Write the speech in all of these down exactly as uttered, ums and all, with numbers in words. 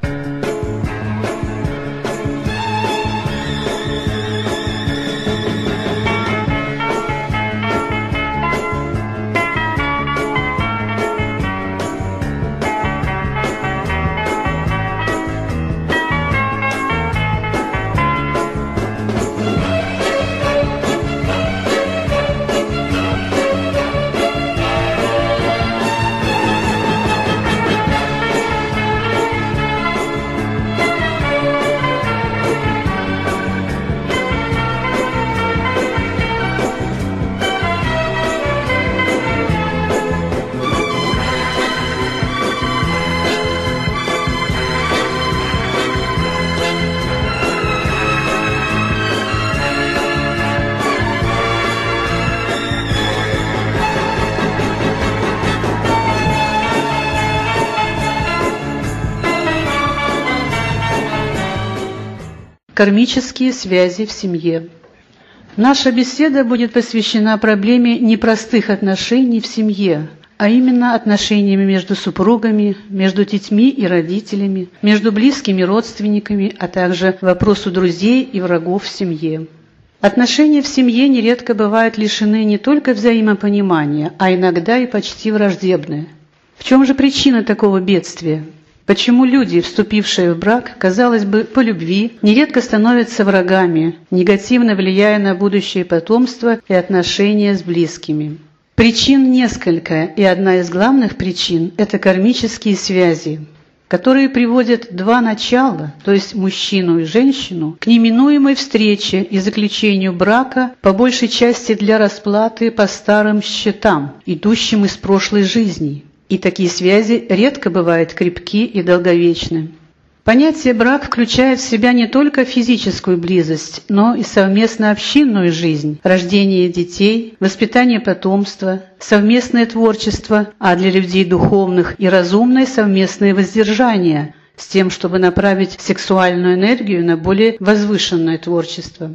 Кармические связи в семье. Наша беседа будет посвящена проблеме непростых отношений в семье, а именно отношениями между супругами, между детьми и родителями, между близкими родственниками, а также вопросу друзей и врагов в семье. Отношения в семье нередко бывают лишены не только взаимопонимания, а иногда и почти враждебны. В чем же причина такого бедствия? Почему люди, вступившие в брак, казалось бы, по любви, нередко становятся врагами, негативно влияя на будущее потомство и отношения с близкими? Причин несколько, и одна из главных причин – это кармические связи, которые приводят два начала, то есть мужчину и женщину, к неминуемой встрече и заключению брака, по большей части для расплаты по старым счетам, идущим из прошлой жизни. И такие связи редко бывают крепки и долговечны. Понятие «брак» включает в себя не только физическую близость, но и совместно общинную жизнь, рождение детей, воспитание потомства, совместное творчество, а для людей духовных и разумное совместное воздержание, с тем, чтобы направить сексуальную энергию на более возвышенное творчество.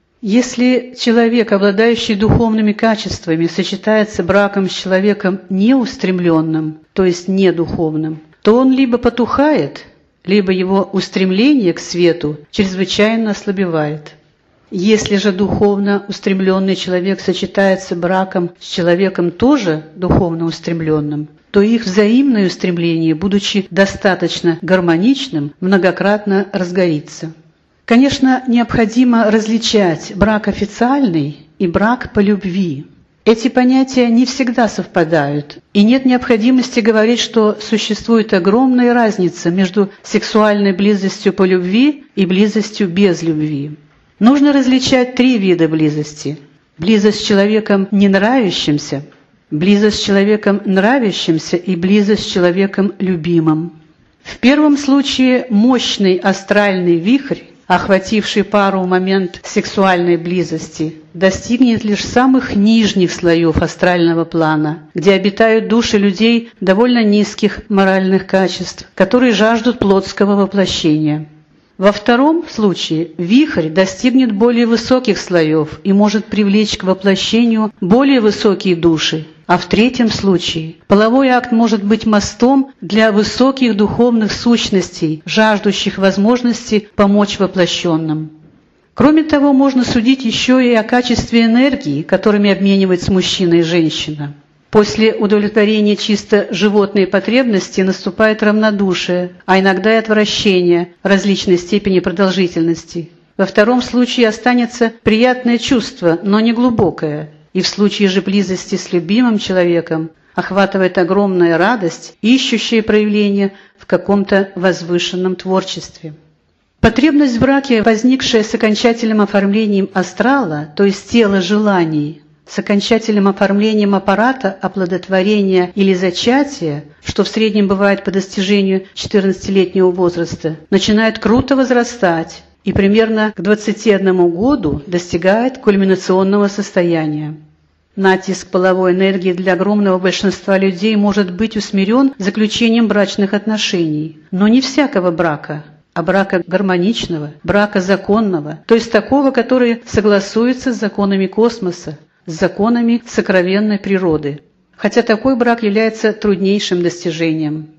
Если человек, обладающий духовными качествами, сочетается браком с человеком неустремленным, то есть недуховным, то он либо потухает, либо его устремление к свету чрезвычайно ослабевает. Если же духовно устремленный человек сочетается браком с человеком тоже духовно устремленным, то их взаимное устремление, будучи достаточно гармоничным, многократно разгорится. Конечно, необходимо различать брак официальный и брак по любви. Эти понятия не всегда совпадают, и нет необходимости говорить, что существует огромная разница между сексуальной близостью по любви и близостью без любви. Нужно различать три вида близости: близость с человеком не нравящимся, близость с человеком нравящимся и близость с человеком любимым. В первом случае мощный астральный вихрь, охвативший пару в момент сексуальной близости, достигнет лишь самых нижних слоев астрального плана, где обитают души людей довольно низких моральных качеств, которые жаждут плотского воплощения. Во втором случае вихрь достигнет более высоких слоев и может привлечь к воплощению более высокие души, а в третьем случае половой акт может быть мостом для высоких духовных сущностей, жаждущих возможности помочь воплощенным. Кроме того, можно судить еще и о качестве энергии, которыми обмениваются мужчина и женщина. После удовлетворения чисто животной потребности наступает равнодушие, а иногда и отвращение различной степени продолжительности. Во втором случае останется приятное чувство, но не глубокое. И в случае же близости с любимым человеком охватывает огромная радость, ищущая проявление в каком-то возвышенном творчестве. Потребность в браке, возникшая с окончательным оформлением астрала, то есть тела желаний, с окончательным оформлением аппарата оплодотворения или зачатия, что в среднем бывает по достижению четырнадцатилетнего возраста, начинает круто возрастать и примерно к двадцати одному году достигает кульминационного состояния. Натиск половой энергии для огромного большинства людей может быть усмирен заключением брачных отношений, но не всякого брака, а брака гармоничного, брака законного, то есть такого, который согласуется с законами космоса, с законами сокровенной природы, хотя такой брак является труднейшим достижением.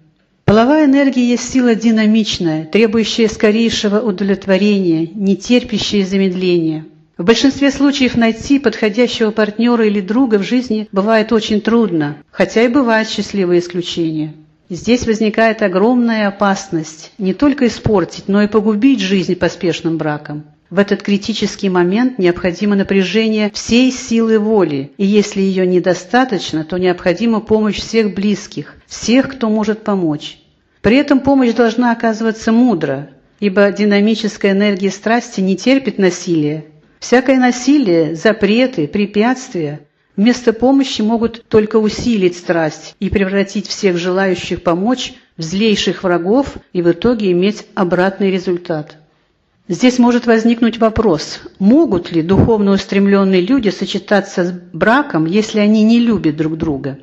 Половая энергия есть сила динамичная, требующая скорейшего удовлетворения, не терпящая замедления. В большинстве случаев найти подходящего партнера или друга в жизни бывает очень трудно, хотя и бывают счастливые исключения. Здесь возникает огромная опасность не только испортить, но и погубить жизнь поспешным браком. В этот критический момент необходимо напряжение всей силы воли, и если ее недостаточно, то необходима помощь всех близких, всех, кто может помочь. При этом помощь должна оказываться мудро, ибо динамическая энергия страсти не терпит насилия. Всякое насилие, запреты, препятствия вместо помощи могут только усилить страсть и превратить всех желающих помочь в злейших врагов и в итоге иметь обратный результат. Здесь может возникнуть вопрос, могут ли духовно устремленные люди сочетаться с браком, если они не любят друг друга?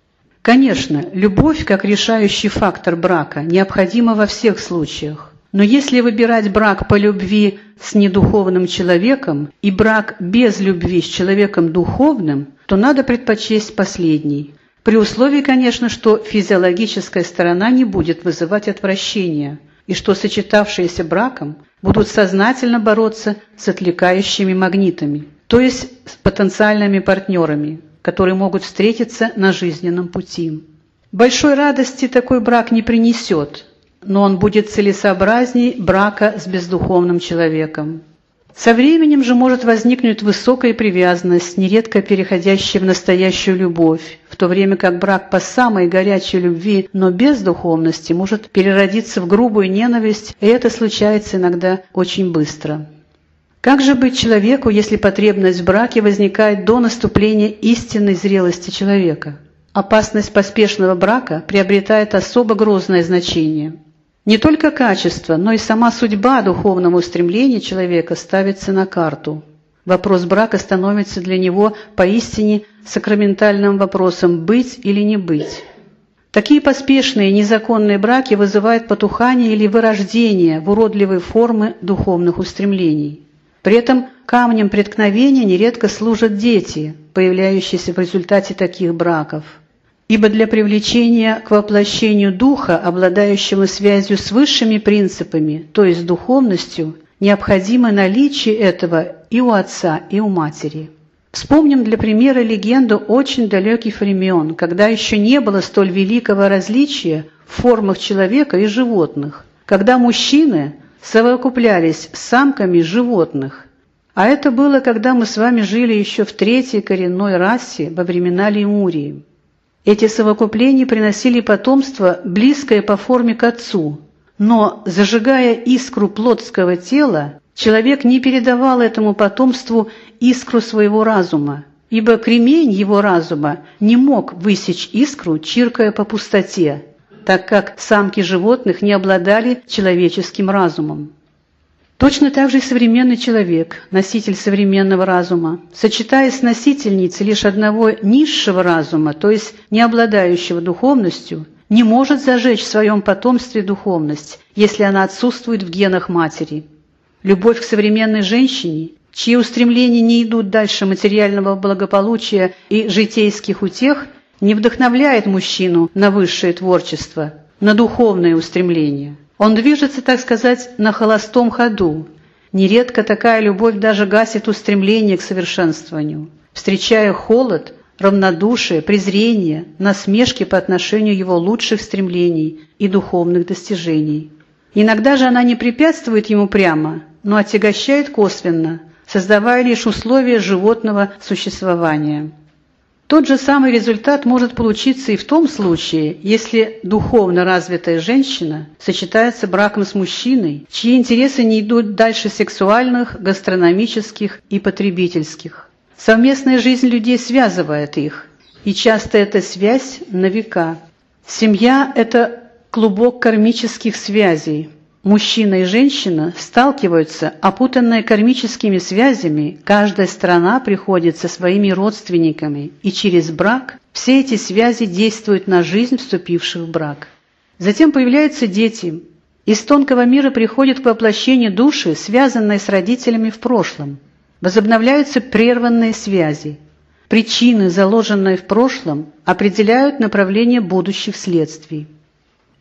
Конечно, любовь как решающий фактор брака необходима во всех случаях. Но если выбирать брак по любви с недуховным человеком и брак без любви с человеком духовным, то надо предпочесть последний. При условии, конечно, что физиологическая сторона не будет вызывать отвращения, и что сочетавшиеся браком будут сознательно бороться с отвлекающими магнитами, то есть с потенциальными партнерами, которые могут встретиться на жизненном пути. Большой радости такой брак не принесет, но он будет целесообразней брака с бездуховным человеком. Со временем же может возникнуть высокая привязанность, нередко переходящая в настоящую любовь, в то время как брак по самой горячей любви, но без духовности, может переродиться в грубую ненависть, и это случается иногда очень быстро. Как же быть человеку, если потребность в браке возникает до наступления истинной зрелости человека? Опасность поспешного брака приобретает особо грозное значение. Не только качество, но и сама судьба духовного устремления человека ставится на карту. Вопрос брака становится для него поистине сакраментальным вопросом «быть или не быть». Такие поспешные незаконные браки вызывают потухание или вырождение в уродливой формы духовных устремлений. При этом камнем преткновения нередко служат дети, появляющиеся в результате таких браков. Ибо для привлечения к воплощению духа, обладающего связью с высшими принципами, то есть духовностью, необходимо наличие этого и у отца, и у матери. Вспомним для примера легенду очень далеких времен, когда еще не было столь великого различия в формах человека и животных, когда мужчины совокуплялись с самками животных. А это было, когда мы с вами жили еще в третьей коренной расе во времена Лемурии. Эти совокупления приносили потомство, близкое по форме к отцу, но, зажигая искру плотского тела, человек не передавал этому потомству искру своего разума, ибо кремень его разума не мог высечь искру, чиркая по пустоте, так как самки животных не обладали человеческим разумом. Точно так же и современный человек, носитель современного разума, сочетаясь с носительницей лишь одного низшего разума, то есть не обладающего духовностью, не может зажечь в своем потомстве духовность, если она отсутствует в генах матери. Любовь к современной женщине, чьи устремления не идут дальше материального благополучия и житейских утех, не вдохновляет мужчину на высшее творчество, на духовные устремления. Он движется, так сказать, на холостом ходу. Нередко такая любовь даже гасит устремление к совершенствованию, встречая холод, равнодушие, презрение, насмешки по отношению его лучших стремлений и духовных достижений. Иногда же она не препятствует ему прямо, но отягощает косвенно, создавая лишь условия животного существования. Тот же самый результат может получиться и в том случае, если духовно развитая женщина сочетается браком с мужчиной, чьи интересы не идут дальше сексуальных, гастрономических и потребительских. Совместная жизнь людей связывает их, и часто эта связь на века. Семья – это клубок кармических связей. Мужчина и женщина сталкиваются, опутанные кармическими связями, каждая сторона приходит со своими родственниками, и через брак все эти связи действуют на жизнь вступивших в брак. Затем появляются дети. Из тонкого мира приходят к воплощению души, связанные с родителями в прошлом. Возобновляются прерванные связи. Причины, заложенные в прошлом, определяют направление будущих следствий.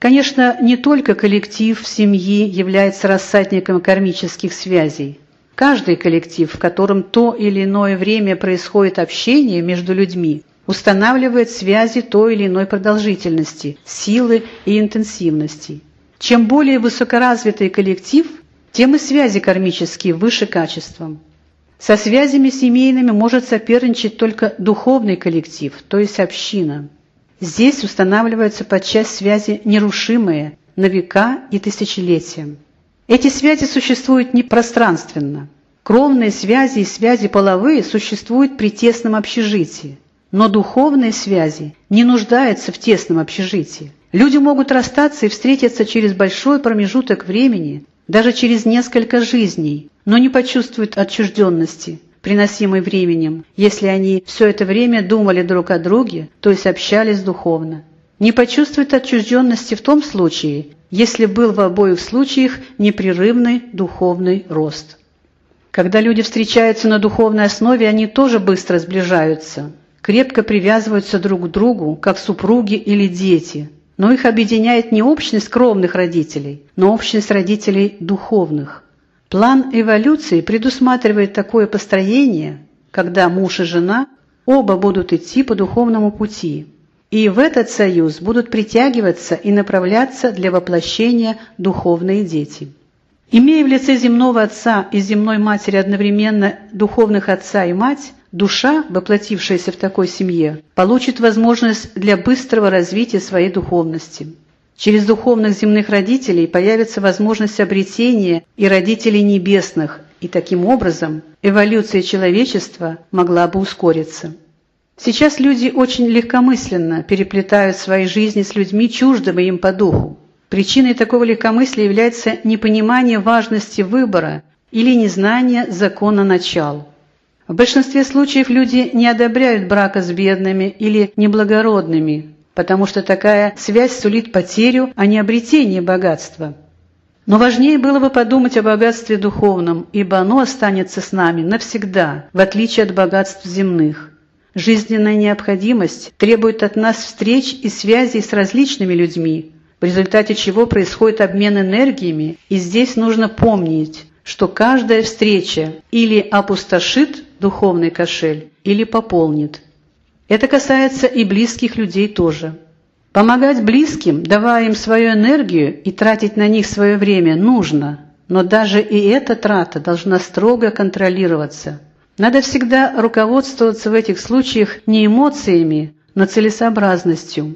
Конечно, не только коллектив в семье является рассадником кармических связей. Каждый коллектив, в котором то или иное время происходит общение между людьми, устанавливает связи той или иной продолжительности, силы и интенсивности. Чем более высокоразвитый коллектив, тем и связи кармические выше качеством. Со связями семейными может соперничать только духовный коллектив, то есть община. Здесь устанавливаются подчас связи нерушимые, на века и тысячелетия. Эти связи существуют не пространственно. Кровные связи и связи половые существуют при тесном общежитии. Но духовные связи не нуждаются в тесном общежитии. Люди могут расстаться и встретиться через большой промежуток времени, даже через несколько жизней, но не почувствуют отчужденности, приносимой временем, если они все это время думали друг о друге, то есть общались духовно. Не почувствуют отчужденности в том случае, если был в обоих случаях непрерывный духовный рост. Когда люди встречаются на духовной основе, они тоже быстро сближаются, крепко привязываются друг к другу, как супруги или дети, но их объединяет не общность кровных родителей, но общность родителей духовных. План эволюции предусматривает такое построение, когда муж и жена оба будут идти по духовному пути, и в этот союз будут притягиваться и направляться для воплощения духовные дети. Имея в лице земного отца и земной матери одновременно духовных отца и мать, душа, воплотившаяся в такой семье, получит возможность для быстрого развития своей духовности. Через духовных земных родителей появится возможность обретения и родителей небесных, и таким образом эволюция человечества могла бы ускориться. Сейчас люди очень легкомысленно переплетают свои жизни с людьми, чуждыми им по духу. Причиной такого легкомыслия является непонимание важности выбора или незнание закона начал. В большинстве случаев люди не одобряют брака с бедными или неблагородными, потому что такая связь сулит потерю, а не обретение богатства. Но важнее было бы подумать о богатстве духовном, ибо оно останется с нами навсегда, в отличие от богатств земных. Жизненная необходимость требует от нас встреч и связей с различными людьми, в результате чего происходит обмен энергиями, и здесь нужно помнить, что каждая встреча или опустошит духовный кошель, или пополнит. Это касается и близких людей тоже. Помогать близким, давая им свою энергию и тратить на них свое время, нужно, но даже и эта трата должна строго контролироваться. Надо всегда руководствоваться в этих случаях не эмоциями, но целесообразностью.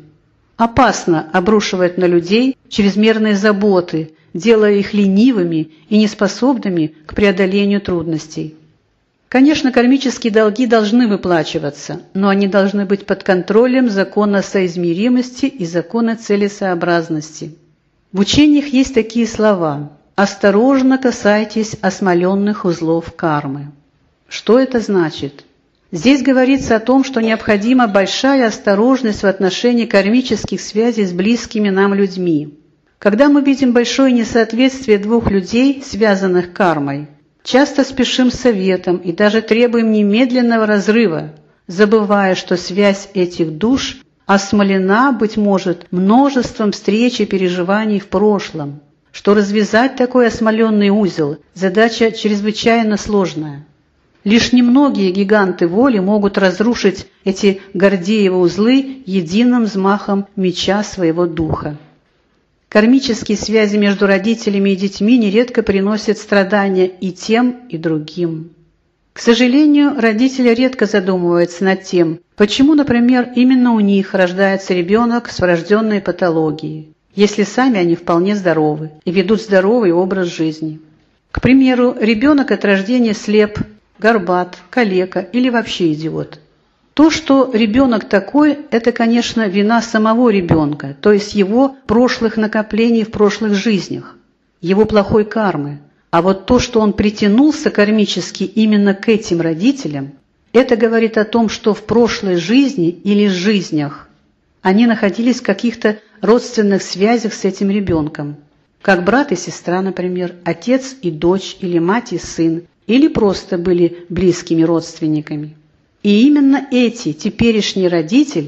Опасно обрушивать на людей чрезмерные заботы, делая их ленивыми и неспособными к преодолению трудностей. Конечно, кармические долги должны выплачиваться, но они должны быть под контролем закона соизмеримости и закона целесообразности. В учениях есть такие слова: «Осторожно касайтесь осмоленных узлов кармы». Что это значит? Здесь говорится о том, что необходима большая осторожность в отношении кармических связей с близкими нам людьми. Когда мы видим большое несоответствие двух людей, связанных кармой, часто спешим с советом и даже требуем немедленного разрыва, забывая, что связь этих душ осмолена, быть может, множеством встреч и переживаний в прошлом, что развязать такой осмоленный узел – задача чрезвычайно сложная. Лишь немногие гиганты воли могут разрушить эти Гордеевы узлы единым взмахом меча своего духа. Кармические связи между родителями и детьми нередко приносят страдания и тем, и другим. К сожалению, родители редко задумываются над тем, почему, например, именно у них рождается ребенок с врожденной патологией, если сами они вполне здоровы и ведут здоровый образ жизни. К примеру, ребенок от рождения слеп, горбат, калека или вообще идиот. То, что ребенок такой, это, конечно, вина самого ребенка, то есть его прошлых накоплений в прошлых жизнях, его плохой кармы. А вот то, что он притянулся кармически именно к этим родителям, это говорит о том, что в прошлой жизни или жизнях они находились в каких-то родственных связях с этим ребенком, как брат и сестра, например, отец и дочь или мать и сын, или просто были близкими родственниками. И именно эти теперешние родители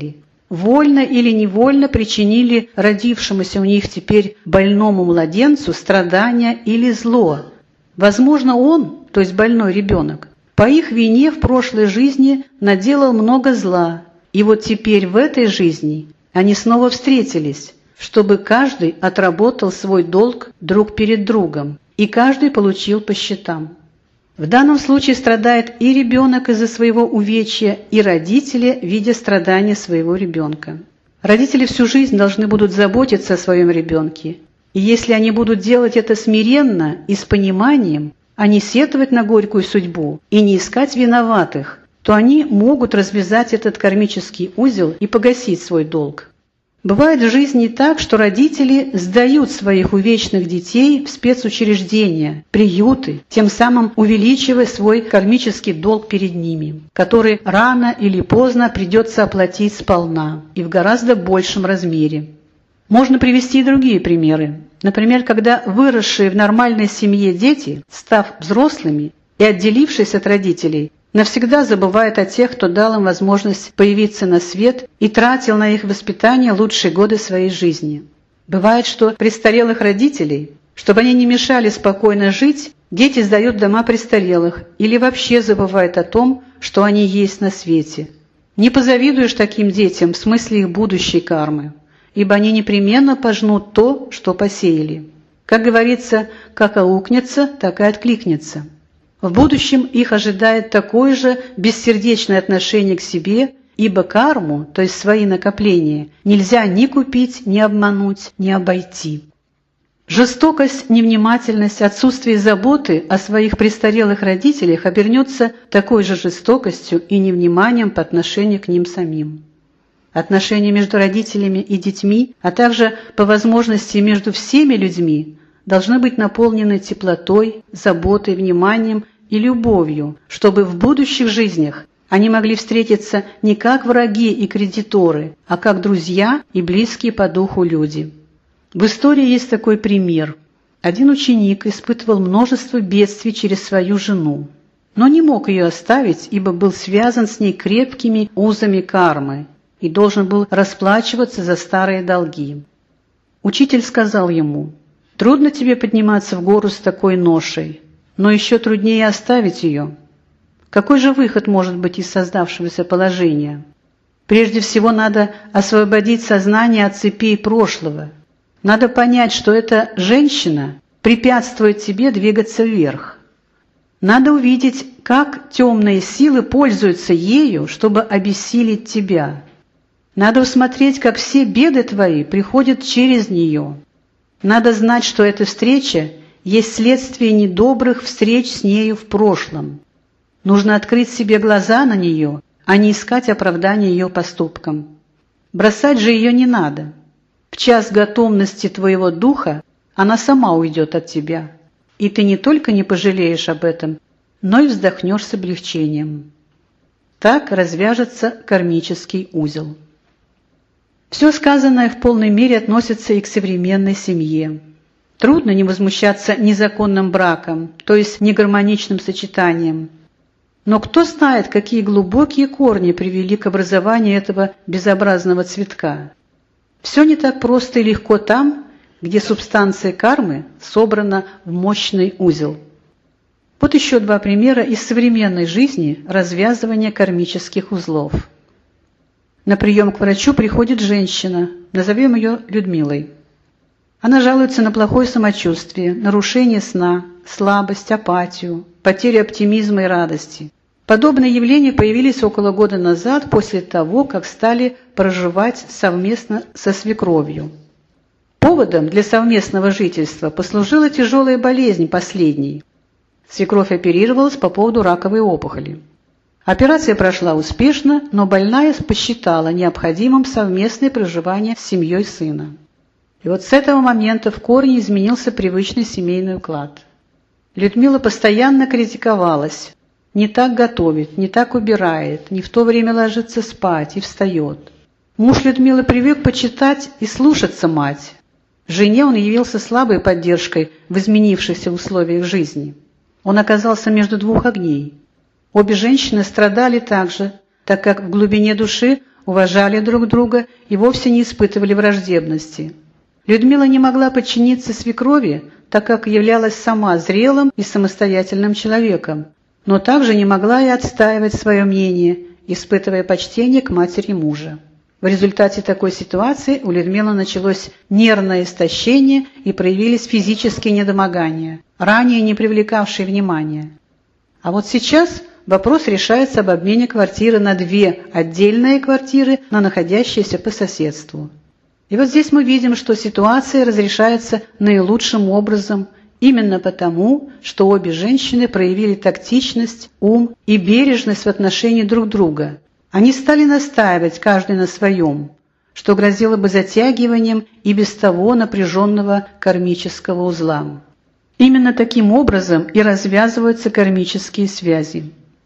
вольно или невольно причинили родившемуся у них теперь больному младенцу страдания или зло. Возможно, он, то есть больной ребенок, по их вине в прошлой жизни наделал много зла, и вот теперь в этой жизни они снова встретились, чтобы каждый отработал свой долг друг перед другом, и каждый получил по счетам. В данном случае страдает и ребенок из-за своего увечья, и родители, видя страдания своего ребенка. Родители всю жизнь должны будут заботиться о своем ребенке, и если они будут делать это смиренно и с пониманием, а не сетовать на горькую судьбу и не искать виноватых, то они могут развязать этот кармический узел и погасить свой долг. Бывает в жизни так, что родители сдают своих увечных детей в спецучреждения, приюты, тем самым увеличивая свой кармический долг перед ними, который рано или поздно придется оплатить сполна и в гораздо большем размере. Можно привести и другие примеры. Например, когда выросшие в нормальной семье дети, став взрослыми и отделившись от родителей, навсегда забывают о тех, кто дал им возможность появиться на свет и тратил на их воспитание лучшие годы своей жизни. Бывает, что престарелых родителей, чтобы они не мешали спокойно жить, дети сдают в дома престарелых или вообще забывают о том, что они есть на свете. Не позавидуешь таким детям в смысле их будущей кармы, ибо они непременно пожнут то, что посеяли. Как говорится, как аукнется, так и откликнется. В будущем их ожидает такое же бессердечное отношение к себе, ибо карму, то есть свои накопления, нельзя ни купить, ни обмануть, ни обойти. Жестокость, невнимательность, отсутствие заботы о своих престарелых родителях обернется такой же жестокостью и невниманием по отношению к ним самим. Отношения между родителями и детьми, а также по возможности между всеми людьми, должны быть наполнены теплотой, заботой, вниманием и любовью, чтобы в будущих жизнях они могли встретиться не как враги и кредиторы, а как друзья и близкие по духу люди. В истории есть такой пример. Один ученик испытывал множество бедствий через свою жену, но не мог ее оставить, ибо был связан с ней крепкими узами кармы и должен был расплачиваться за старые долги. Учитель сказал ему: «Трудно тебе подниматься в гору с такой ношей, но еще труднее оставить ее. Какой же выход может быть из создавшегося положения? Прежде всего надо освободить сознание от цепей прошлого. Надо понять, что эта женщина препятствует тебе двигаться вверх. Надо увидеть, как темные силы пользуются ею, чтобы обессилить тебя. Надо усмотреть, как все беды твои приходят через нее. Надо знать, что эта встреча есть следствие недобрых встреч с нею в прошлом. Нужно открыть себе глаза на нее, а не искать оправдания ее поступкам. Бросать же ее не надо. В час готовности твоего духа она сама уйдет от тебя, и ты не только не пожалеешь об этом, но и вздохнешь с облегчением. Так развяжется кармический узел». Все сказанное в полной мере относится и к современной семье. Трудно не возмущаться незаконным браком, то есть негармоничным сочетанием. Но кто знает, какие глубокие корни привели к образованию этого безобразного цветка. Все не так просто и легко там, где субстанция кармы собрана в мощный узел. Вот еще два примера из современной жизни развязывания кармических узлов. На прием к врачу приходит женщина, назовем ее Людмилой. Она жалуется на плохое самочувствие, нарушение сна, слабость, апатию, потерю оптимизма и радости. Подобные явления появились около года назад, после того, как стали проживать совместно со свекровью. Поводом для совместного жительства послужила тяжелая болезнь последней. Свекровь оперировалась по поводу раковой опухоли. Операция прошла успешно, но больная посчитала необходимым совместное проживание с семьей сына. И вот с этого момента в корне изменился привычный семейный уклад. Людмила постоянно критиковалась. Не так готовит, не так убирает, не в то время ложится спать и встает. Муж Людмилы привык почитать и слушаться мать. Жене он явился слабой поддержкой в изменившихся условиях жизни. Он оказался между двух огней. Обе женщины страдали также, так как в глубине души уважали друг друга и вовсе не испытывали враждебности. Людмила не могла подчиниться свекрови, так как являлась сама зрелым и самостоятельным человеком, но также не могла и отстаивать свое мнение, испытывая почтение к матери мужа. В результате такой ситуации у Людмилы началось нервное истощение и проявились физические недомогания, ранее не привлекавшие внимания. А вот сейчас вопрос решается об обмене квартиры на две отдельные квартиры, но находящиеся по соседству. И вот здесь мы видим, что ситуация разрешается наилучшим образом, именно потому, что обе женщины проявили тактичность, ум и бережность в отношении друг друга. Они стали настаивать каждый на своем, что грозило бы затягиванием и без того напряженного кармического узла. Именно таким образом и развязываются кармические связи.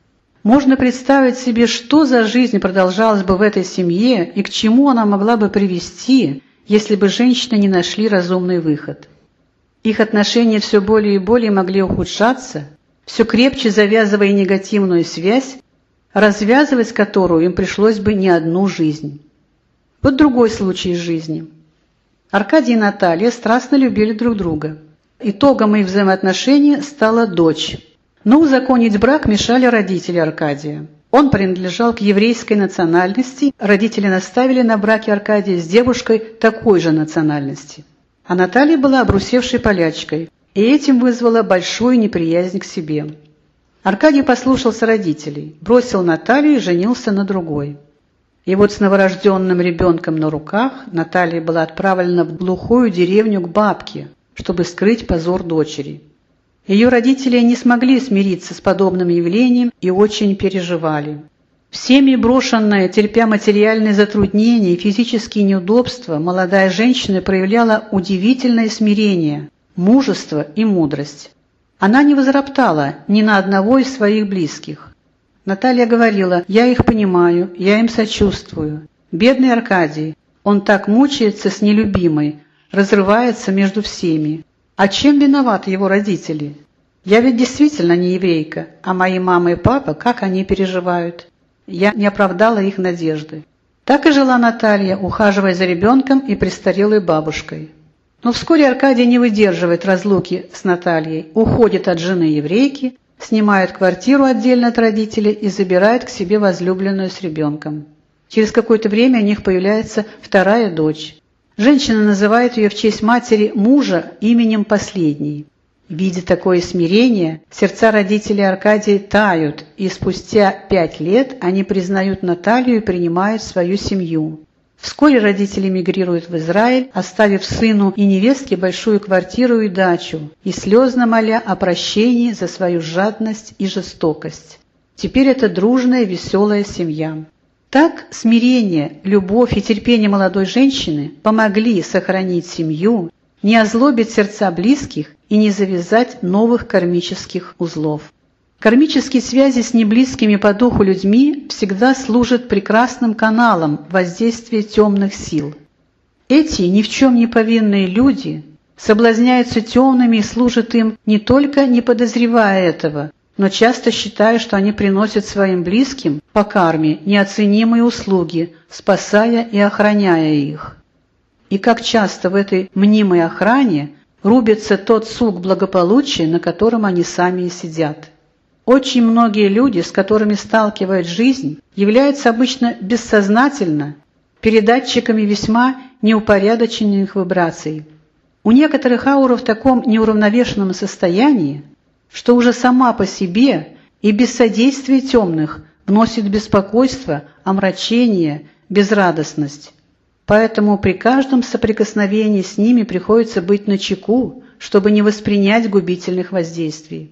Можно представить себе, что за жизнь продолжалась бы в этой семье и к чему она могла бы привести, если бы женщины не нашли разумный выход. Их отношения все более и более могли ухудшаться, все крепче завязывая негативную связь, развязывать которую им пришлось бы не одну жизнь. Вот другой случай из жизни. Аркадий и Наталья страстно любили друг друга. Итогом их взаимоотношений стала дочь. Но узаконить брак мешали родители Аркадия. Он принадлежал к еврейской национальности, родители наставили на браке Аркадия с девушкой такой же национальности. А Наталья была обрусевшей полячкой, и этим вызвала большую неприязнь к себе. Аркадий послушался родителей, бросил Наталью и женился на другой. И вот с новорожденным ребенком на руках Наталья была отправлена в глухую деревню к бабке, чтобы скрыть позор дочери. Ее родители не смогли смириться с подобным явлением и очень переживали. Всеми брошенная, терпя материальные затруднения и физические неудобства, молодая женщина проявляла удивительное смирение, мужество и мудрость. Она не возроптала ни на одного из своих близких. Наталья говорила: «Я их понимаю, я им сочувствую. Бедный Аркадий, он так мучается с нелюбимой, разрывается между всеми. А чем виноваты его родители? Я ведь действительно не еврейка, а мои мама и папа, как они переживают? Я не оправдала их надежды». Так и жила Наталья, ухаживая за ребенком и престарелой бабушкой. Но вскоре Аркадий не выдерживает разлуки с Натальей, уходит от жены еврейки, снимает квартиру отдельно от родителей и забирает к себе возлюбленную с ребенком. Через какое-то время у них появляется вторая дочь. Женщина называет ее в честь матери мужа именем последней. Видя такое смирение, сердца родителей Аркадия тают, и спустя пять лет они признают Наталью и принимают свою семью. Вскоре родители мигрируют в Израиль, оставив сыну и невестке большую квартиру и дачу, и слезно моля о прощении за свою жадность и жестокость. Теперь это дружная, веселая семья. Так смирение, любовь и терпение молодой женщины помогли сохранить семью, не озлобить сердца близких и не завязать новых кармических узлов. Кармические связи с неблизкими по духу людьми всегда служат прекрасным каналом воздействия темных сил. Эти ни в чем не повинные люди соблазняются темными и служат им не только не подозревая этого, но часто считая, что они приносят своим близким по карме неоценимые услуги, спасая и охраняя их. И как часто в этой мнимой охране рубится тот сук благополучия, на котором они сами и сидят. Очень многие люди, с которыми сталкивает жизнь, являются обычно бессознательно передатчиками весьма неупорядоченных вибраций. У некоторых аура в таком неуравновешенном состоянии, что уже сама по себе и без содействия темных вносит беспокойство, омрачение, безрадостность. Поэтому при каждом соприкосновении с ними приходится быть начеку, чтобы не воспринять губительных воздействий.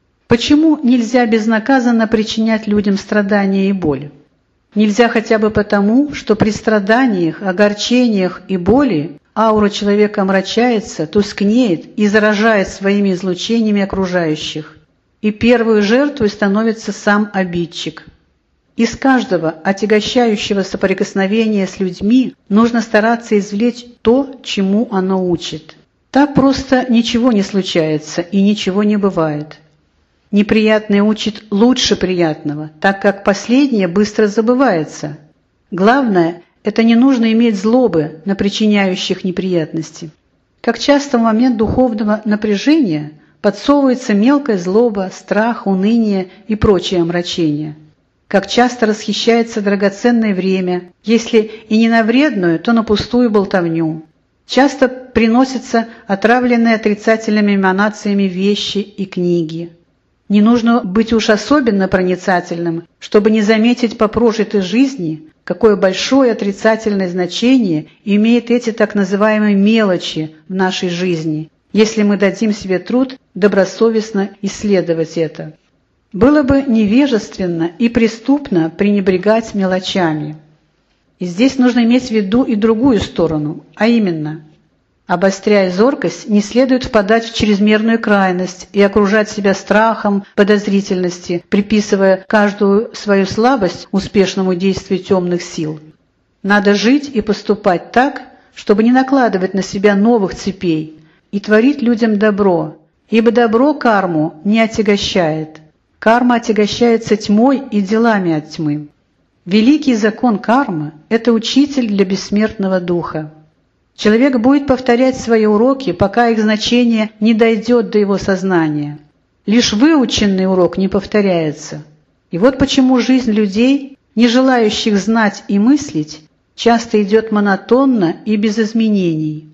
Почему нельзя безнаказанно причинять людям страдания и боль? Нельзя хотя бы потому, что при страданиях, огорчениях и боли аура человека омрачается, тускнеет и заражает своими излучениями окружающих, и первой жертвой становится сам обидчик. Из каждого отягощающего соприкосновения с людьми нужно стараться извлечь то, чему оно учит. Так просто ничего не случается и ничего не бывает. Неприятное учит лучше приятного, так как последнее быстро забывается. Главное – это не нужно иметь злобы на причиняющих неприятности. Как часто в момент духовного напряжения подсовывается мелкая злоба, страх, уныние и прочие омрачения. Как часто расхищается драгоценное время, если и не на вредную, то на пустую болтовню. Часто приносятся отравленные отрицательными эманациями вещи и книги. Не нужно быть уж особенно проницательным, чтобы не заметить по прожитой жизни, какое большое отрицательное значение имеют эти так называемые мелочи в нашей жизни, если мы дадим себе труд добросовестно исследовать это. Было бы невежественно и преступно пренебрегать мелочами. И здесь нужно иметь в виду и другую сторону, а именно, обостряя зоркость, не следует впадать в чрезмерную крайность и окружать себя страхом, подозрительности, приписывая каждую свою слабость успешному действию темных сил. Надо жить и поступать так, чтобы не накладывать на себя новых цепей и творить людям добро, ибо добро карму не отягощает. Карма отягощается тьмой и делами от тьмы. Великий закон кармы – это учитель для бессмертного духа. Человек будет повторять свои уроки, пока их значение не дойдет до его сознания. Лишь выученный урок не повторяется. И вот почему жизнь людей, не желающих знать и мыслить, часто идет монотонно и без изменений.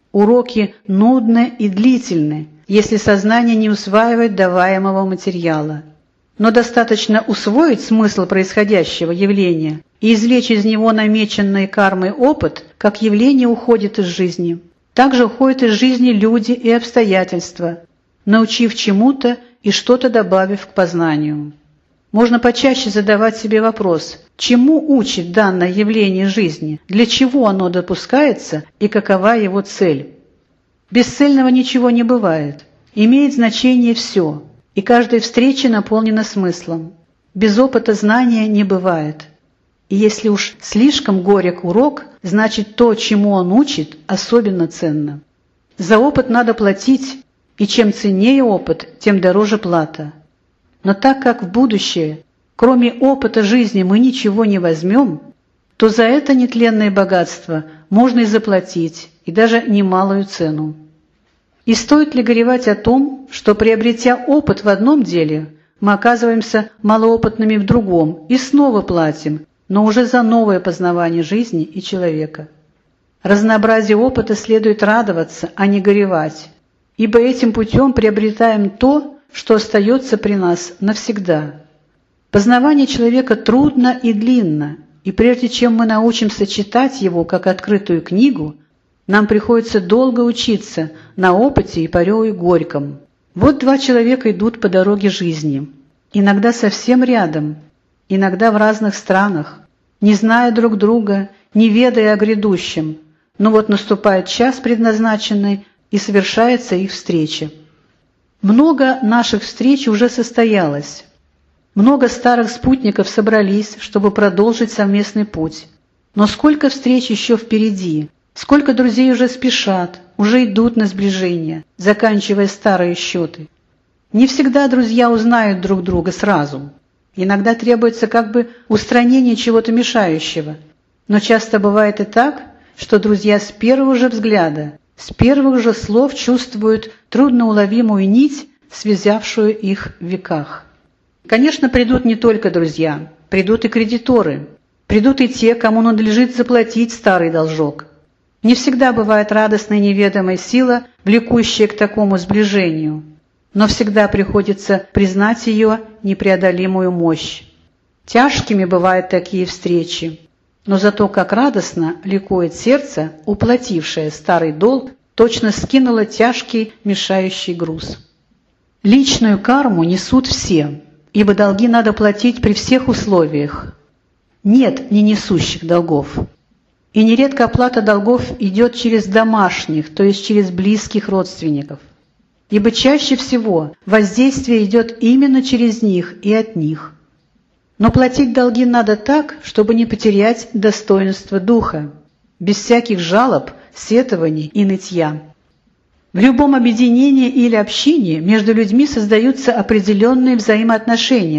Уроки нудны и длительны, если сознание не усваивает даваемого материала. Но достаточно усвоить смысл происходящего явления и извлечь из него намеченный кармой опыт, как явление уходит из жизни. Также уходят из жизни люди и обстоятельства, научив чему-то и что-то добавив к познанию. Можно почаще задавать себе вопрос, чему учит данное явление жизни, для чего оно допускается и какова его цель. Без цельного ничего не бывает. Имеет значение все, и каждая встреча наполнена смыслом. Без опыта знания не бывает. И если уж слишком горек урок, значит то, чему он учит, особенно ценно. За опыт надо платить, и чем ценнее опыт, тем дороже плата. Но так как в будущее, кроме опыта жизни, мы ничего не возьмем, то за это нетленное богатство можно и заплатить, и даже немалую цену. И стоит ли горевать о том, что, приобретя опыт в одном деле, мы оказываемся малоопытными в другом и снова платим, но уже за новое познавание жизни и человека. Разнообразию опыта следует радоваться, а не горевать, ибо этим путем приобретаем то, что остается при нас навсегда. Познавание человека трудно и длинно, и прежде чем мы научимся читать его как открытую книгу, нам приходится долго учиться на опыте и порою горьком. Вот два человека идут по дороге жизни, иногда совсем рядом, иногда в разных странах, не зная друг друга, не ведая о грядущем, но вот наступает час предназначенный, и совершается их встреча. Много наших встреч уже состоялось. Много старых спутников собрались, чтобы продолжить совместный путь. Но сколько встреч еще впереди, сколько друзей уже спешат, уже идут на сближение, заканчивая старые счеты. Не всегда друзья узнают друг друга сразу. Иногда требуется как бы устранение чего-то мешающего. Но часто бывает и так, что друзья с первого же взгляда, с первых же слов чувствуют трудноуловимую нить, связавшую их в веках. Конечно, придут не только друзья, придут и кредиторы, придут и те, кому надлежит заплатить старый должок. Не всегда бывает радостная неведомая сила, влекущая к такому сближению, но всегда приходится признать ее непреодолимую мощь. Тяжкими бывают такие встречи, но зато как радостно ликует сердце, уплатившее старый долг, точно скинуло тяжкий мешающий груз. Личную карму несут все, ибо долги надо платить при всех условиях. Нет не несущих долгов. И нередко оплата долгов идет через домашних, то есть через близких родственников. Ибо чаще всего воздействие идет именно через них и от них. Но платить долги надо так, чтобы не потерять достоинство духа, без всяких жалоб, сетований и нытья. В любом объединении или общине между людьми создаются определенные взаимоотношения,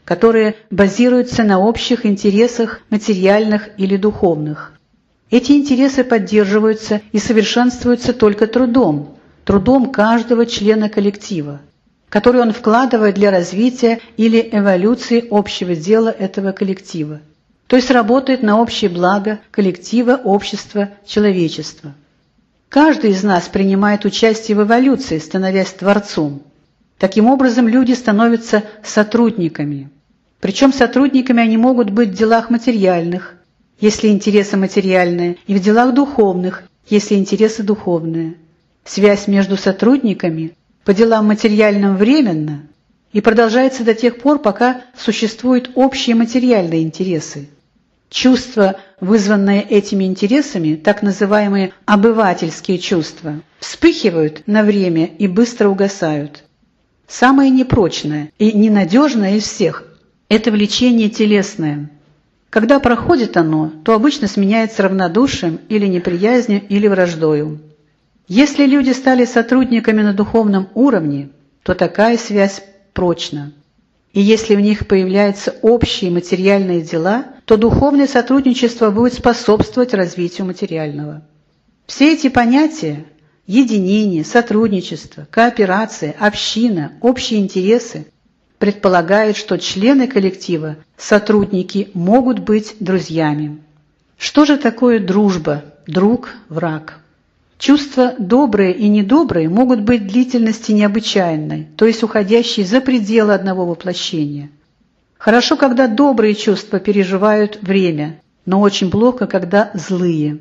которые базируются на общих интересах материальных или духовных. Эти интересы поддерживаются и совершенствуются только трудом, трудом каждого члена коллектива, который он вкладывает для развития или эволюции общего дела этого коллектива, то есть работает на общее благо коллектива, общества, человечества. Каждый из нас принимает участие в эволюции, становясь творцом. Таким образом, люди становятся сотрудниками. Причем сотрудниками они могут быть в делах материальных, если интересы материальные, и в делах духовных, если интересы духовные. Связь между сотрудниками по делам материальным временна и продолжается до тех пор, пока существуют общие материальные интересы. Чувства, вызванные этими интересами, так называемые обывательские чувства, вспыхивают на время и быстро угасают. Самое непрочное и ненадежное из всех – это влечение телесное. Когда проходит оно, то обычно сменяется равнодушием или неприязнью или враждою. Если люди стали сотрудниками на духовном уровне, то такая связь прочна. И если в них появляются общие материальные дела, то духовное сотрудничество будет способствовать развитию материального. Все эти понятия – единение, сотрудничество, кооперация, община, общие интересы – предполагают, что члены коллектива, сотрудники, могут быть друзьями. Что же такое дружба, друг, враг? Чувства добрые и недобрые могут быть длительности необычайной, то есть уходящей за пределы одного воплощения. Хорошо, когда добрые чувства переживают время, но очень плохо, когда злые.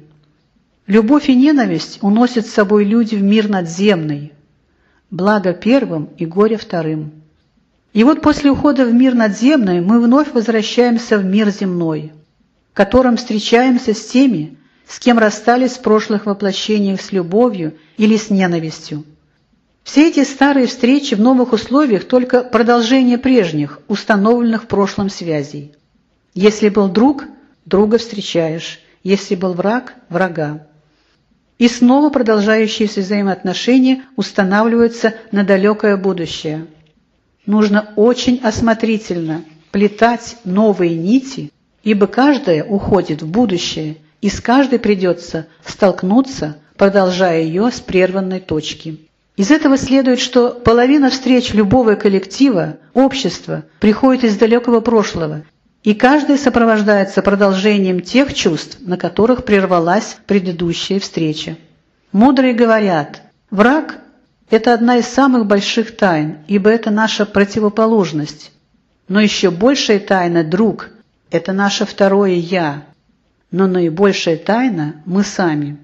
Любовь и ненависть уносят с собой люди в мир надземный, благо первым и горе вторым. И вот после ухода в мир надземный мы вновь возвращаемся в мир земной, в котором встречаемся с теми, с кем расстались в прошлых воплощениях с любовью или с ненавистью. Все эти старые встречи в новых условиях только продолжение прежних, установленных в прошлом связей. Если был друг, друга встречаешь, если был враг – врага. И снова продолжающиеся взаимоотношения устанавливаются на далекое будущее. Нужно очень осмотрительно плетать новые нити, ибо каждая уходит в будущее, и с каждой придется столкнуться, продолжая ее с прерванной точки. Из этого следует, что половина встреч любого коллектива, общества приходит из далекого прошлого, и каждая сопровождается продолжением тех чувств, на которых прервалась предыдущая встреча. Мудрые говорят, враг – это одна из самых больших тайн, ибо это наша противоположность. Но еще большая тайна – друг, это наше второе «я». Но наибольшая тайна – мы сами.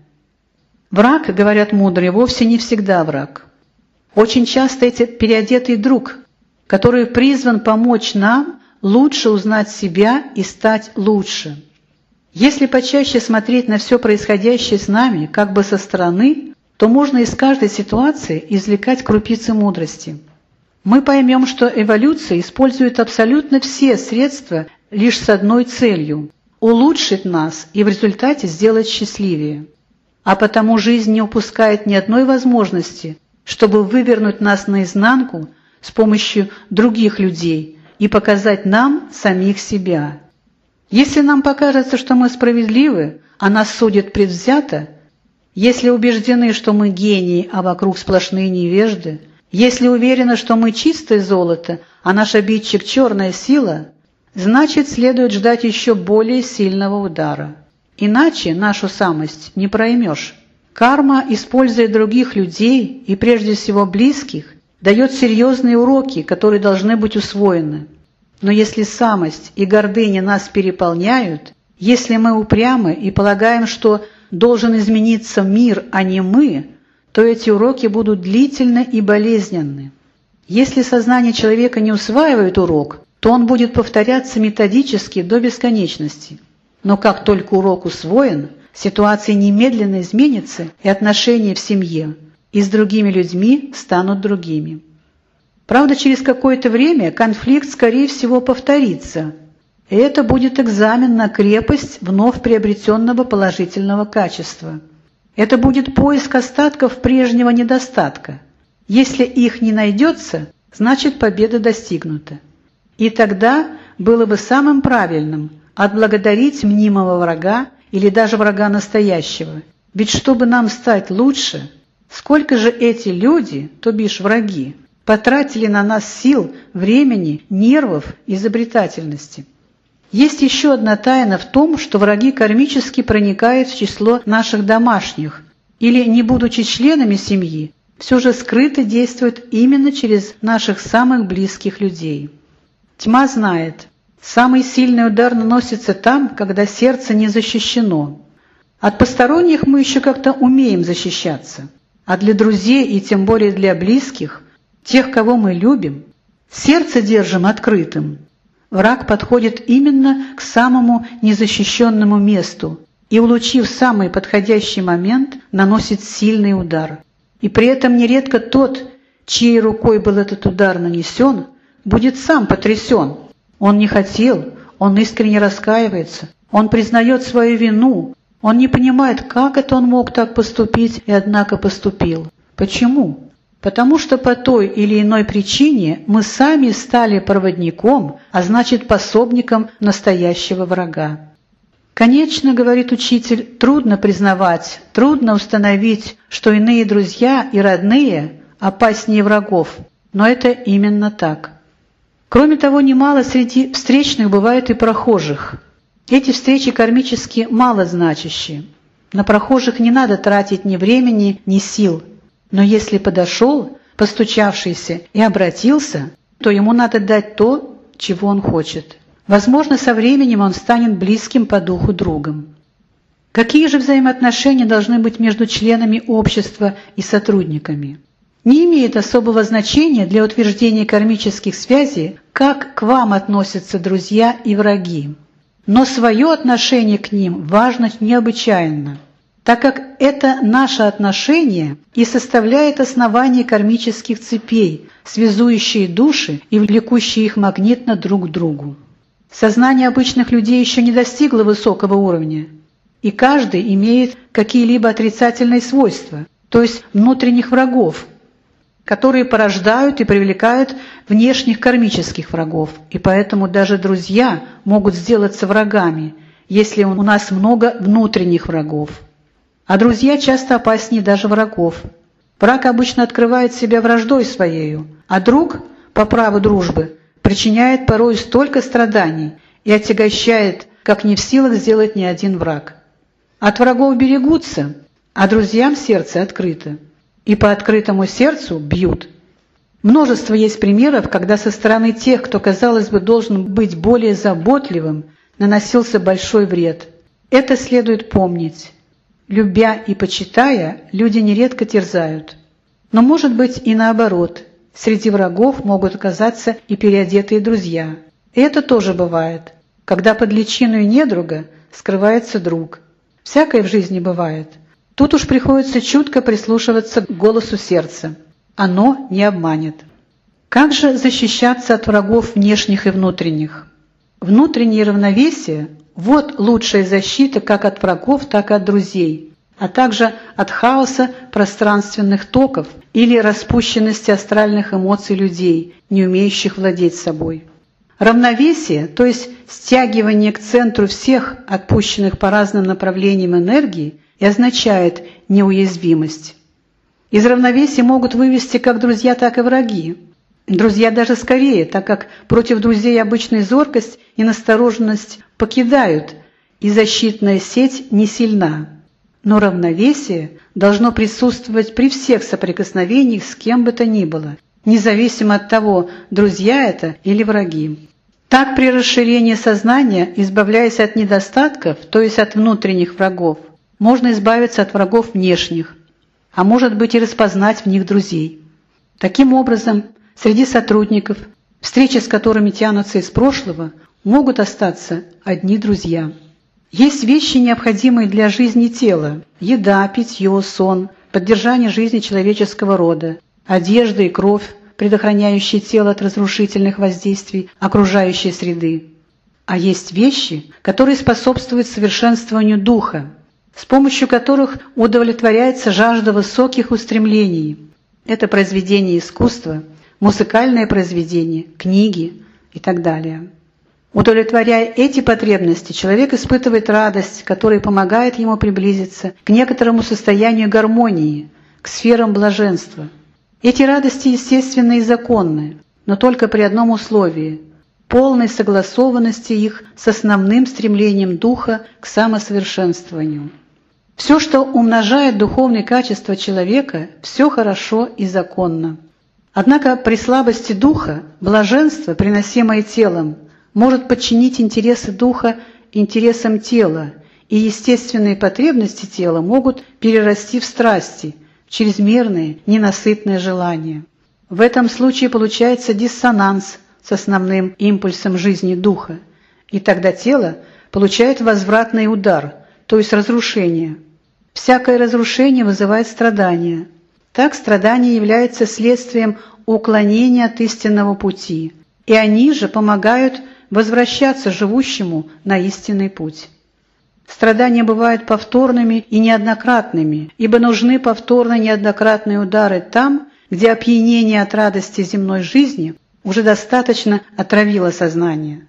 Враг, говорят мудрые, вовсе не всегда враг. Очень часто это переодетый друг, который призван помочь нам лучше узнать себя и стать лучше. Если почаще смотреть на все происходящее с нами как бы со стороны, то можно из каждой ситуации извлекать крупицы мудрости. Мы поймем, что эволюция использует абсолютно все средства лишь с одной целью – улучшить нас и в результате сделать счастливее. А потому жизнь не упускает ни одной возможности, чтобы вывернуть нас наизнанку с помощью других людей и показать нам самих себя. Если нам покажется, что мы справедливы, а нас судят предвзято, если убеждены, что мы гении, а вокруг сплошные невежды, если уверены, что мы чистое золото, а наш обидчик – черная сила, значит, следует ждать еще более сильного удара. Иначе нашу самость не проймешь. Карма, используя других людей и прежде всего близких, дает серьезные уроки, которые должны быть усвоены. Но если самость и гордыня нас переполняют, если мы упрямы и полагаем, что должен измениться мир, а не мы, то эти уроки будут длительны и болезненны. Если сознание человека не усваивает урок, то он будет повторяться методически до бесконечности. Но как только урок усвоен, ситуация немедленно изменится, и отношения в семье и с другими людьми станут другими. Правда, через какое-то время конфликт, скорее всего, повторится, и это будет экзамен на крепость вновь приобретенного положительного качества. Это будет поиск остатков прежнего недостатка. Если их не найдется, значит победа достигнута. И тогда было бы самым правильным отблагодарить мнимого врага или даже врага настоящего. Ведь чтобы нам стать лучше, сколько же эти люди, то бишь враги, потратили на нас сил, времени, нервов, изобретательности. Есть еще одна тайна в том, что враги кармически проникают в число наших домашних, или, не будучи членами семьи, все же скрыто действуют именно через наших самых близких людей. Тьма знает, самый сильный удар наносится там, когда сердце не защищено. От посторонних мы еще как-то умеем защищаться, а для друзей и тем более для близких, тех, кого мы любим, сердце держим открытым. Враг подходит именно к самому незащищенному месту и, улучив самый подходящий момент, наносит сильный удар. И при этом нередко тот, чьей рукой был этот удар нанесен, будет сам потрясен. Он не хотел, он искренне раскаивается, он признает свою вину, он не понимает, как это он мог так поступить и однако поступил. Почему? Потому что по той или иной причине мы сами стали проводником, а значит пособником настоящего врага. Конечно, говорит учитель, трудно признавать, трудно установить, что иные друзья и родные опаснее врагов, но это именно так. Кроме того, немало среди встречных бывает и прохожих. Эти встречи кармически малозначащие. На прохожих не надо тратить ни времени, ни сил. Но если подошел, постучавшийся, и обратился, то ему надо дать то, чего он хочет. Возможно, со временем он станет близким по духу другом. Какие же взаимоотношения должны быть между членами общества и сотрудниками? Не имеет особого значения для утверждения кармических связей, как к вам относятся друзья и враги. Но свое отношение к ним важно необычайно, так как это наше отношение и составляет основание кармических цепей, связующие души и влекущие их магнитно друг к другу. Сознание обычных людей еще не достигло высокого уровня, и каждый имеет какие-либо отрицательные свойства, то есть внутренних врагов, которые порождают и привлекают внешних кармических врагов, и поэтому даже друзья могут сделаться врагами, если у нас много внутренних врагов. А друзья часто опаснее даже врагов. Враг обычно открывает себя враждой своею, а друг, по праву дружбы, причиняет порой столько страданий и отягощает, как не в силах сделать ни один враг. От врагов берегутся, а друзьям сердце открыто, и по открытому сердцу бьют. Множество есть примеров, когда со стороны тех, кто, казалось бы, должен быть более заботливым, наносился большой вред. Это следует помнить. Любя и почитая, люди нередко терзают. Но может быть и наоборот. Среди врагов могут оказаться и переодетые друзья. И это тоже бывает, когда под личиной недруга скрывается друг. Всякое в жизни бывает. Тут уж приходится чутко прислушиваться к голосу сердца. Оно не обманет. Как же защищаться от врагов внешних и внутренних? Внутреннее равновесие – вот лучшая защита как от врагов, так и от друзей, а также от хаоса пространственных токов или распущенности астральных эмоций людей, не умеющих владеть собой. Равновесие, то есть стягивание к центру всех отпущенных по разным направлениям энергии, и означает неуязвимость. Из равновесия могут вывести как друзья, так и враги. Друзья даже скорее, так как против друзей обычная зоркость и настороженность покидают, и защитная сеть не сильна. Но равновесие должно присутствовать при всех соприкосновениях с кем бы то ни было, независимо от того, друзья это или враги. Так при расширении сознания, избавляясь от недостатков, то есть от внутренних врагов, можно избавиться от врагов внешних, а может быть и распознать в них друзей. Таким образом, среди сотрудников, встречи с которыми тянутся из прошлого, могут остаться одни друзья. Есть вещи, необходимые для жизни тела – еда, питье, сон, поддержание жизни человеческого рода, одежда и кровь, предохраняющие тело от разрушительных воздействий окружающей среды. А есть вещи, которые способствуют совершенствованию духа, с помощью которых удовлетворяется жажда высоких устремлений. Это произведение искусства, музыкальное произведение, книги, и так далее. Удовлетворяя эти потребности, человек испытывает радость, которая помогает ему приблизиться к некоторому состоянию гармонии, к сферам блаженства. Эти радости естественны и законны, но только при одном условии – полной согласованности их с основным стремлением духа к самосовершенствованию. Все, что умножает духовные качества человека, все хорошо и законно. Однако при слабости духа блаженство, приносимое телом, может подчинить интересы духа интересам тела, и естественные потребности тела могут перерасти в страсти, в чрезмерные, ненасытные желания. В этом случае получается диссонанс с основным импульсом жизни духа, и тогда тело получает возвратный удар, то есть разрушение. Всякое разрушение вызывает страдания. Так страдание является следствием уклонения от истинного пути, и они же помогают возвращаться живущему на истинный путь. Страдания бывают повторными и неоднократными, ибо нужны повторно неоднократные удары там, где опьянение от радости земной жизни уже достаточно отравило сознание.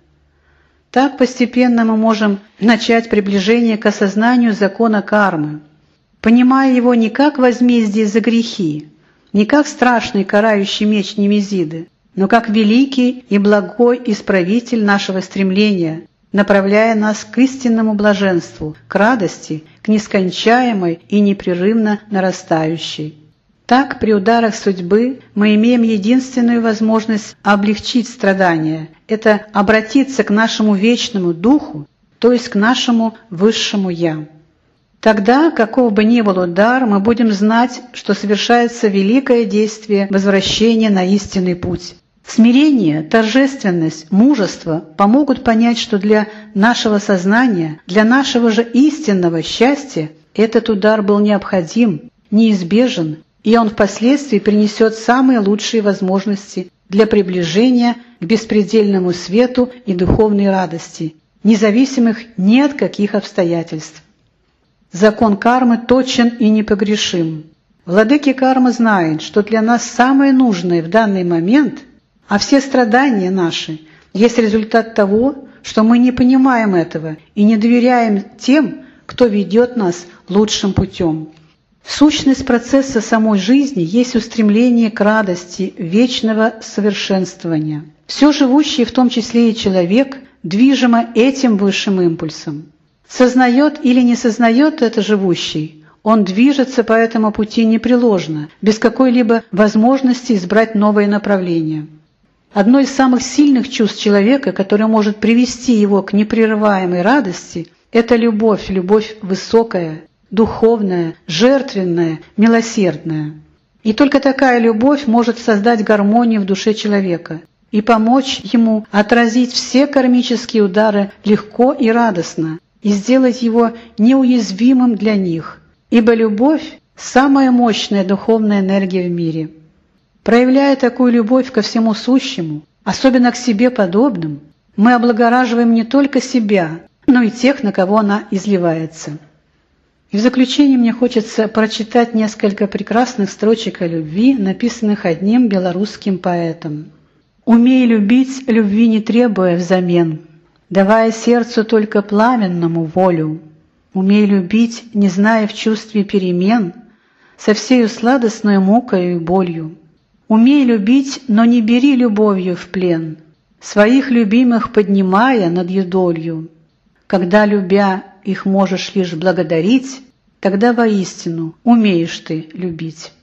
Так постепенно мы можем начать приближение к осознанию закона кармы, понимая его не как возмездие за грехи, не как страшный карающий меч Немезиды, но как великий и благой исправитель нашего стремления, направляя нас к истинному блаженству, к радости, к нескончаемой и непрерывно нарастающей. Так, при ударах судьбы мы имеем единственную возможность облегчить страдания – это обратиться к нашему вечному духу, то есть к нашему высшему «Я». Тогда, каков бы ни был удар, мы будем знать, что совершается великое действие возвращения на истинный путь. Смирение, торжественность, мужество помогут понять, что для нашего сознания, для нашего же истинного счастья этот удар был необходим, неизбежен, и он впоследствии принесет самые лучшие возможности для приближения к беспредельному свету и духовной радости, независимых ни от каких обстоятельств. Закон кармы точен и непогрешим. Владыки кармы знают, что для нас самое нужное в данный момент, а все страдания наши есть результат того, что мы не понимаем этого и не доверяем тем, кто ведет нас лучшим путем. Сущность процесса самой жизни есть устремление к радости вечного совершенствования. Все живущее, в том числе и человек, движимо этим высшим импульсом. Сознает или не сознает это живущий, он движется по этому пути непреложно, без какой-либо возможности избрать новое направление. Одно из самых сильных чувств человека, которое может привести его к непрерываемой радости, это любовь, любовь высокая, духовная, жертвенная, милосердная. И только такая любовь может создать гармонию в душе человека и помочь ему отразить все кармические удары легко и радостно, и сделать его неуязвимым для них, ибо любовь – самая мощная духовная энергия в мире. Проявляя такую любовь ко всему сущему, особенно к себе подобным, мы облагораживаем не только себя, но и тех, на кого она изливается. И в заключение мне хочется прочитать несколько прекрасных строчек о любви, написанных одним белорусским поэтом. «Умей любить, любви не требуя взамен, давая сердцу только пламенному волю. Умей любить, не зная в чувстве перемен, со всею сладостной мукою и болью. Умей любить, но не бери любовью в плен, своих любимых поднимая над юдолью. Когда, любя, их можешь лишь благодарить, тогда воистину умеешь ты любить».